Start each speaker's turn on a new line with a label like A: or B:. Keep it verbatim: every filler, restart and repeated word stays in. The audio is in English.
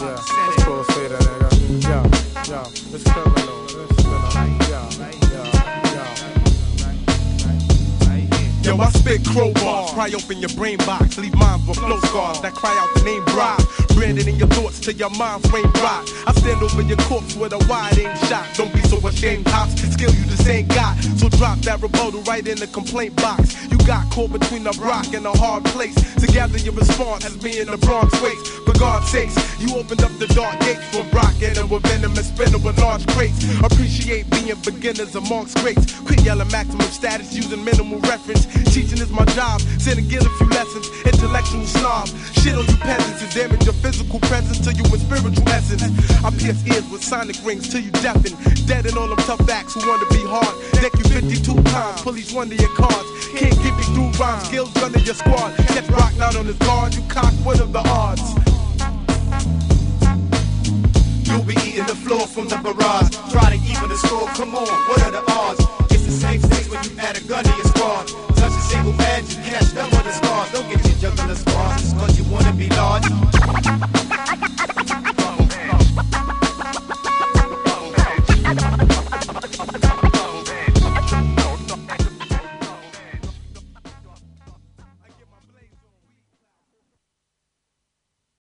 A: yeah. Let's proceed, nigga. Yo, yo, it's criminal. It's criminal. Yo, yo, yo.
B: Yo, I spit crowbars, pry open your brain box, leave minds with flow scars that cry out the name Brock. Branded in your thoughts till your mind frame rock. I stand over your corpse with a wide aim shot. Don't be so ashamed, cops. Skill you just ain't got. So drop that rebuttal right in the complaint box. You got caught between a rock and a hard place. Together your response as me in the Bronx waits. For God's sakes, you opened up the dark gates for rocket and with venom and spinning with large crates. Appreciate being beginners amongst greats. Quit yelling maximum status using minimal reference. Teaching is my job, sitting get a few lessons. Intellectual snob, shit on you peasants and damage your physical presence to you with spiritual essence. I pierce ears with sonic rings till you deafen. Dead and all them tough acts who want to be hard. Deck you fifty-two times, police wonder your cards. Can't get me through rhymes, skills under your squad. Catch Rock not on his guard, you cock, what are the odds?
C: You'll be eating the floor from the barrage. Try to even the score, come on, what are the odds? It's the same stakes when you add a gun to your squad. Touch a single edge, you catch them with the scars. Don't get your juggler scars, it's cause you wanna be large.